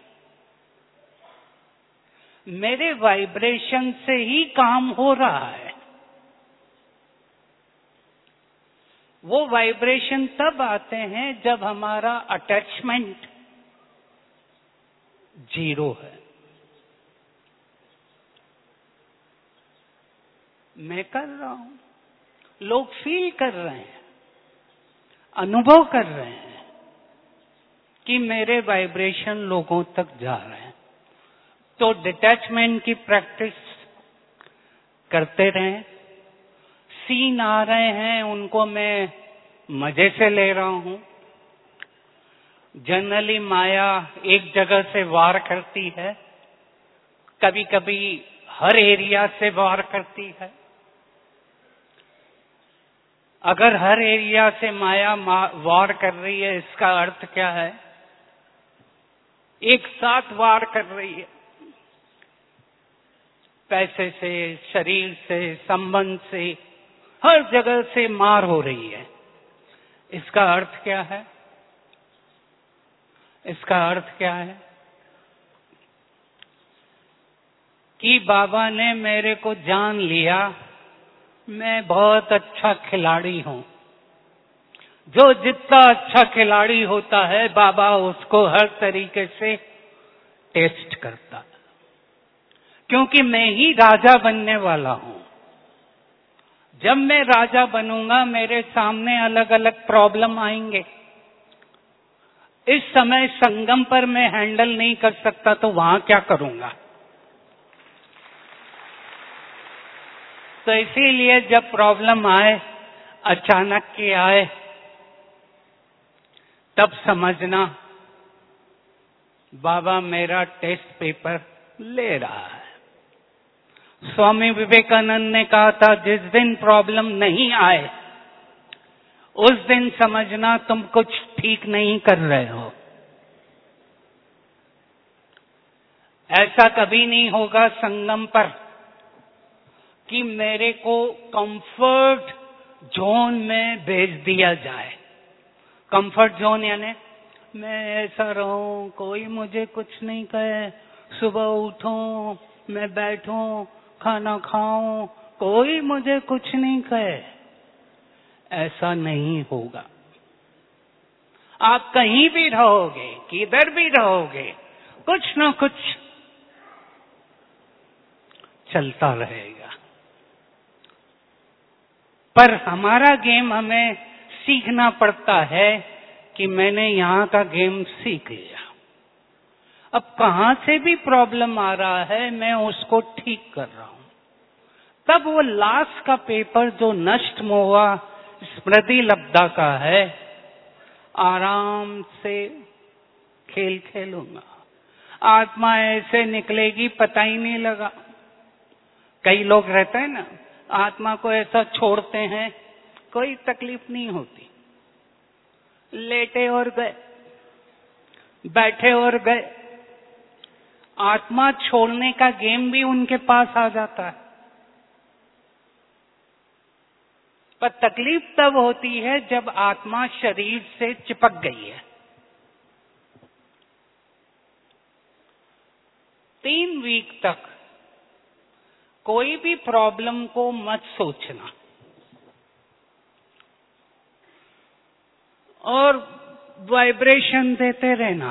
मेरे वाइब्रेशन से ही काम हो रहा है। वो वाइब्रेशन तब आते हैं जब हमारा अटैचमेंट जीरो है। मैं कर रहा हूं, लोग फील कर रहे हैं, अनुभव कर रहे हैं कि मेरे वाइब्रेशन लोगों तक जा रहे हैं। तो डिटैचमेंट की प्रैक्टिस करते रहें। सीन आ रहे हैं, उनको मैं मजे से ले रहा हूं। जनरली माया एक जगह से वार करती है, कभी कभी हर एरिया से वार करती है। अगर हर एरिया से माया वार कर रही है, इसका अर्थ क्या है? एक साथ वार कर रही है। पैसे से, शरीर से, संबंध से, हर जगह से मार हो रही है। इसका अर्थ क्या है? इसका अर्थ क्या है? कि बाबा ने मेरे को जान लिया, मैं बहुत अच्छा खिलाड़ी हूं। जो जितना अच्छा खिलाड़ी होता है, बाबा उसको हर तरीके से टेस्ट करता है, क्योंकि मैं ही राजा बनने वाला हूं। जब मैं राजा बनूंगा, मेरे सामने अलग अलग प्रॉब्लम आएंगे। इस समय संगम पर मैं हैंडल नहीं कर सकता, तो वहां क्या करूंगा? तो इसीलिए जब प्रॉब्लम आए, अचानक की आए, तब समझना बाबा मेरा टेस्ट पेपर ले रहा है। स्वामी विवेकानंद ने कहा था, जिस दिन प्रॉब्लम नहीं आए, उस दिन समझना तुम कुछ ठीक नहीं कर रहे हो। ऐसा कभी नहीं होगा संगम पर कि मेरे को कंफर्ट जोन में भेज दिया जाए। कंफर्ट जोन यानी मैं ऐसा रहूं, कोई मुझे कुछ नहीं कहे, सुबह उठूं, मैं बैठूं, खाना खाऊं, कोई मुझे कुछ नहीं कहे। ऐसा नहीं होगा। आप कहीं भी रहोगे, किधर भी रहोगे, कुछ न कुछ चलता रहेगा। पर हमारा गेम हमें सीखना पड़ता है कि मैंने यहां का गेम सीख लिया। अब कहां से भी प्रॉब्लम आ रहा है, मैं उसको ठीक कर रहा हूं। तब वो लास्ट का पेपर जो नष्ट मोहा स्मृति लब्धा का है, आराम से खेल खेलूंगा। आत्मा ऐसे निकलेगी, पता ही नहीं लगा। कई लोग रहते हैं ना, आत्मा को ऐसा छोड़ते हैं, कोई तकलीफ नहीं होती। लेटे और गए, बैठे और गए। आत्मा छोड़ने का गेम भी उनके पास आ जाता है। पर तकलीफ तब होती है जब आत्मा शरीर से चिपक गई है। 3 वीक तक कोई भी प्रॉब्लम को मत सोचना और वाइब्रेशन देते रहना,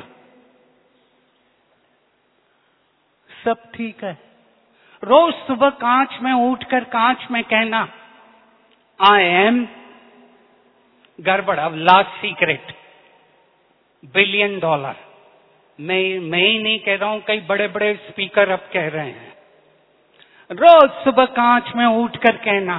सब ठीक है। रोज सुबह कांच में उठकर कांच में कहना, आई एम गड़बड़। अब लास्ट सीक्रेट, $1 बिलियन। मैं ही नहीं कह रहा हूं, कई बड़े बड़े स्पीकर अब कह रहे हैं। रोज सुबह कांच में उठकर कहना,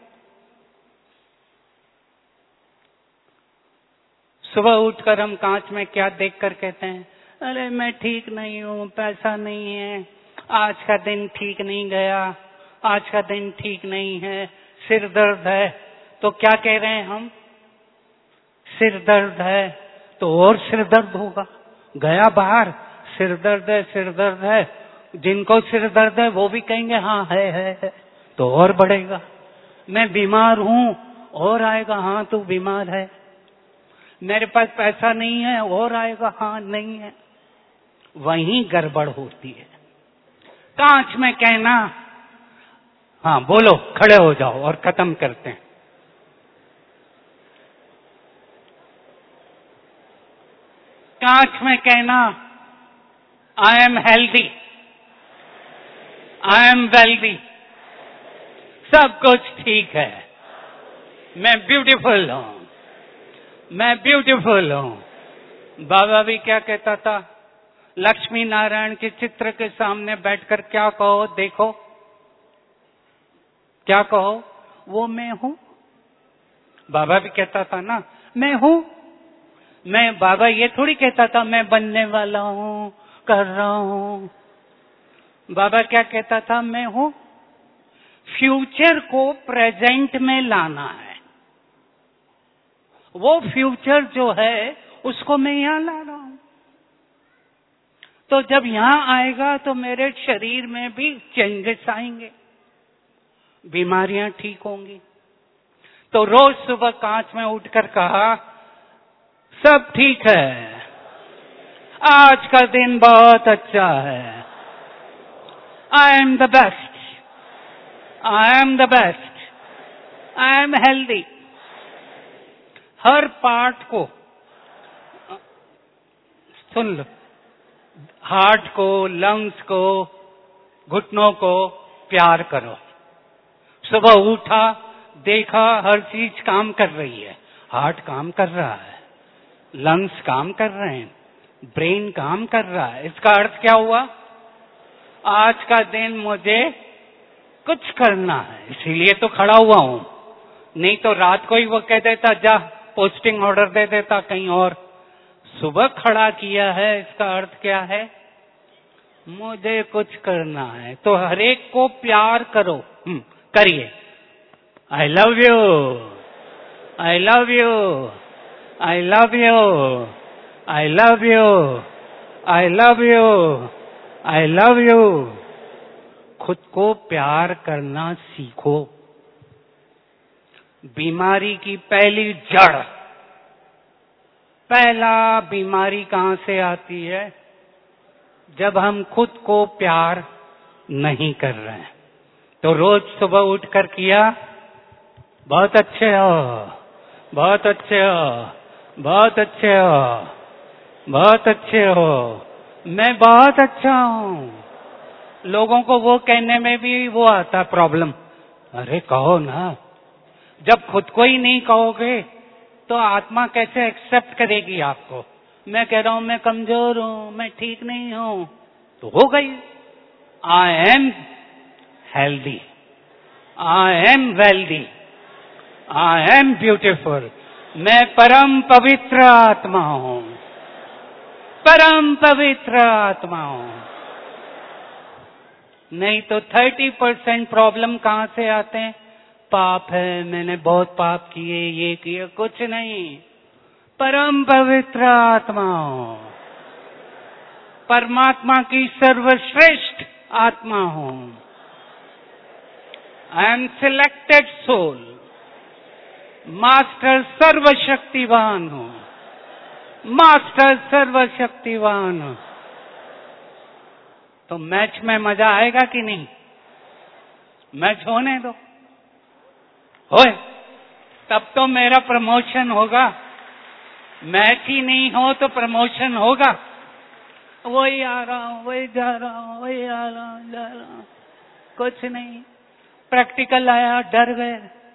सुबह उठकर हम कांच में क्या देखकर कहते हैं? अरे मैं ठीक नहीं हूं, पैसा नहीं है, आज का दिन ठीक नहीं गया, आज का दिन ठीक नहीं है, सिर दर्द है। तो क्या कह रहे हैं हम? सिर दर्द है तो और सिर दर्द होगा। गया बाहर, सिर दर्द है, सिर दर्द है, जिनको सिर दर्द है वो भी कहेंगे हाँ है, तो और बढ़ेगा। मैं बीमार हूं और आएगा हाँ तू बीमार है। मेरे पास पैसा नहीं है और आएगा हाँ नहीं है। वहीं गड़बड़ होती है। कांच में कहना, हाँ बोलो, खड़े हो जाओ और खत्म करते हैं। कांच में कहना I am healthy, I am wealthy, सब कुछ ठीक है, मैं ब्यूटीफुल हूं, मैं ब्यूटीफुल हूं। बाबा भी क्या कहता था, लक्ष्मी नारायण के चित्र के सामने बैठकर क्या कहो, देखो क्या कहो, वो मैं हूं। बाबा भी कहता था ना मैं हूं। मैं बाबा ये थोड़ी कहता था मैं बनने वाला हूं, कर रहा हूं। बाबा क्या कहता था, मैं हूं। फ्यूचर को प्रेजेंट में लाना है। वो फ्यूचर जो है उसको मैं यहां ला रहा हूं। तो जब यहां आएगा तो मेरे शरीर में भी चेंजेस आएंगे, बीमारियां ठीक होंगी। तो रोज सुबह कांच में उठकर कहा सब ठीक है, आज का दिन बहुत अच्छा है, I am the best, I am the best, I am healthy. हर पार्ट को सुन लो, हार्ट को, लंग्स को, घुटनों को प्यार करो। सुबह उठा, देखा हर चीज काम कर रही है, हार्ट काम कर रहा है, लंग्स काम कर रहे हैं, ब्रेन काम कर रहा है। इसका अर्थ क्या हुआ, आज का दिन मुझे कुछ करना है, इसीलिए तो खड़ा हुआ हूं। नहीं तो रात को ही वो कह देता जा पोस्टिंग ऑर्डर दे देता कहीं और। सुबह खड़ा किया है, इसका अर्थ क्या है, मुझे कुछ करना है। तो हर एक को प्यार करो, करिए। I love you, I love you, I love you, I love you, I love you, I love you. खुद को प्यार करना सीखो। बीमारी की पहली जड़, पहला बीमारी कहां से आती है, जब हम खुद को प्यार नहीं कर रहे हैं। तो रोज सुबह उठकर किया, बहुत अच्छे हो, बहुत अच्छे हो, बहुत अच्छे हो, बहुत अच्छे हो, मैं बहुत अच्छा हूं। लोगों को वो कहने में भी वो आता प्रॉब्लम, अरे कहो ना। जब खुद को ही नहीं कहोगे तो आत्मा कैसे एक्सेप्ट करेगी आपको। मैं कह रहा हूं मैं कमजोर हूं, मैं ठीक नहीं हूं, तो हो गई। I am healthy, I am wealthy, I am beautiful, मैं परम पवित्र आत्मा हूं, परम पवित्र आत्मा हूं। नहीं तो 30% प्रॉब्लम कहां से आते हैं, पाप है, मैंने बहुत पाप किए, ये किए, कुछ नहीं, परम पवित्र आत्मा हूं, परमात्मा की सर्वश्रेष्ठ आत्मा हूं। I am selected soul, master सर्वशक्तिवान हूं, मास्टर सर्वशक्तिवान हूं। तो मैच में मजा आएगा कि नहीं, मैच होने दो, होए तब तो मेरा प्रमोशन होगा। मैच ही नहीं हो तो प्रमोशन होगा। वही आ रहा हूं, वही जा रहा हूं, वही आ रहा हूं, जा रहा हूं, कुछ नहीं। प्रैक्टिकल आया, डर गए।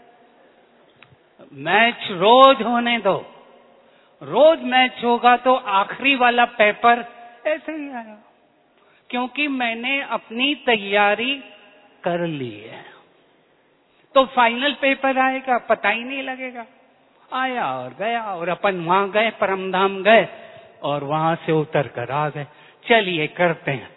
मैच रोज होने दो, रोज मैच होगा तो आखिरी वाला पेपर ऐसे ही आएगा, क्योंकि मैंने अपनी तैयारी कर ली है। तो फाइनल पेपर आएगा, पता ही नहीं लगेगा, आया और गया। और अपन वहां गए, परमधाम गए और वहां से उतर कर आ गए। चलिए करते हैं।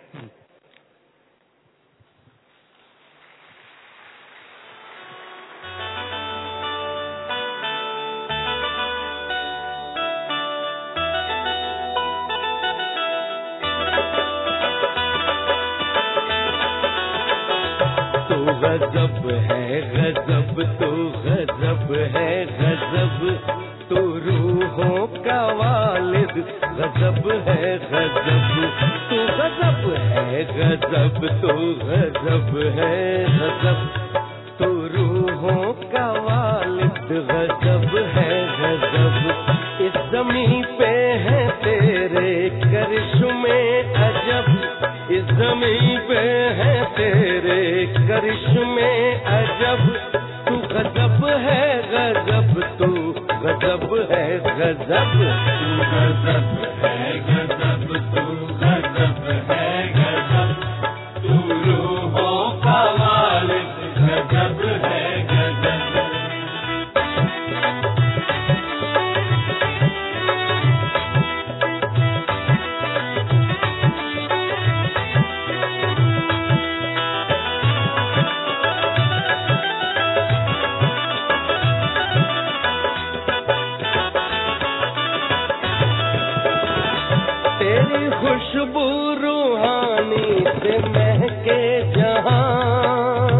गजब है गजब, तू गजब है गजब, तू रूहों का वालिद, गजब है गजब, तू गजब है गजब, तू गजब है गजब, तू रूहों का वालिद, गजब है गजब। इस ज़मीं पे है तेरे करिश्मे अजब, इस ज़मीं पे है तेरे करिश्मे अजब, तू गजब है गजब, तू गजब है गजब, तू गजब है गजब, तू गजब है गजब, तू रूहों का वालिद, गजब है गजब। तेरी खुशबू रूहानी से महके जहां,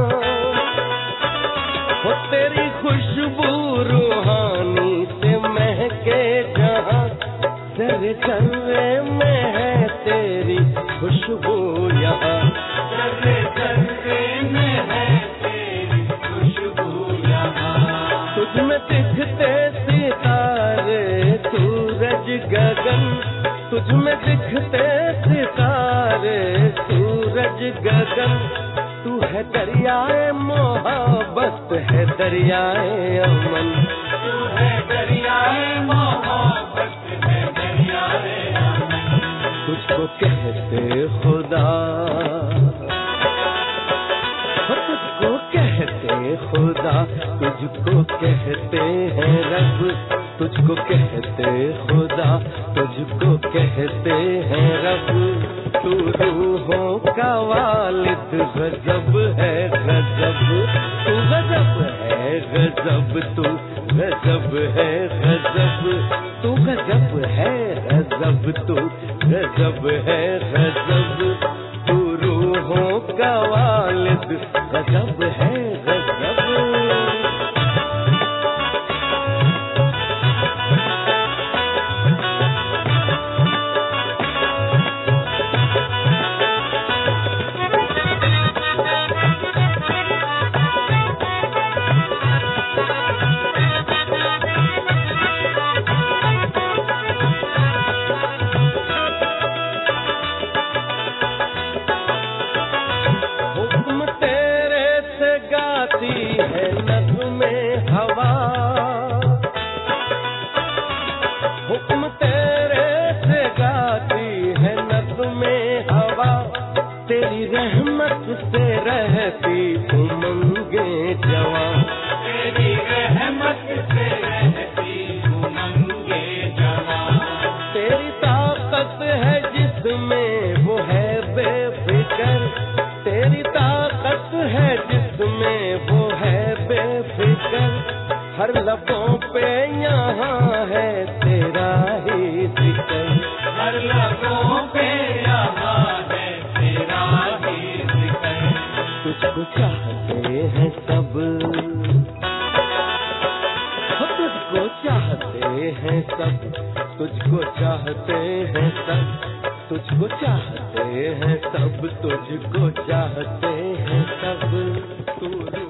हो तेरी खुशबू रूहानी से महके जहां, तेरे जर्रे में है तेरी खुशबू यहाँ, तेरे जर्रे में है तेरी खुशबू यहाँ, तुझ में दिखते सितारे सूरज गगन, तुझ में दिखते सितारे सूरज गगन, तू है दरियाए मोहब्बत है दरियाए अमन, तू है दरियाए मोहब्बत है दरियाए अमन, तुझको कहते खुदा, तुझको कहते खुदा, तुझको कहते हैं रब, तुझको कहते खुदा, तुझको कहते हैं रब, तू रूहों का वालिद, गजब है गजब, तू गजब है गजब, तू गजब है गजब, तू गजब है गजब, तू गजब है गजब, तू रूहों का वालिद, गजब है गजब। हुक्म तेरे से गाती है नग़्मे हवा, हुक्म तेरे से गाती है नग़्मे हवा, तेरी रहमत से रहती उमंगे जवां, तेरी रहमत से रहती उमंगे जवां, तेरी ताकत है जिसमें वो है बेफिक्र, तेरी ताकत है जिसमें वो है बेफिक्र, हर लबों पे यहाँ है तेरा ही जिक्र, हर लबों पे यहाँ है तेरा ही जिक्र, तुझको चाहते हैं सब, तुझको चाहते हैं सब, तुझको चाहते हैं सब, तुझको चाहते हैं सब, तुझको चाहते हैं सब, तू